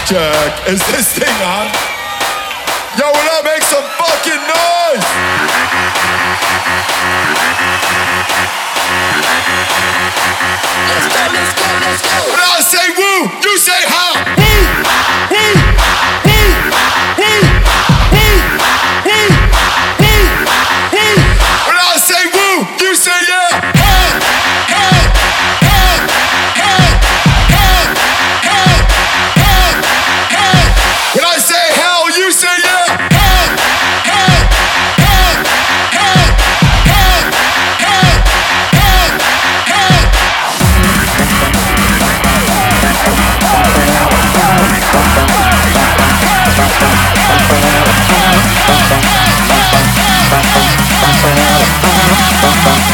Check. Is this thing on? Yo, will I make some fucking noise? Let's go. When I say woo, you say how. Woo, woo, woo, woo, woo, woo, woo, woo. When I say woo, you say yeah. How, how, how, how, how, how, how, how. When I say hell, you say yeah. How, how, how, how, how, how, how, how. Bye.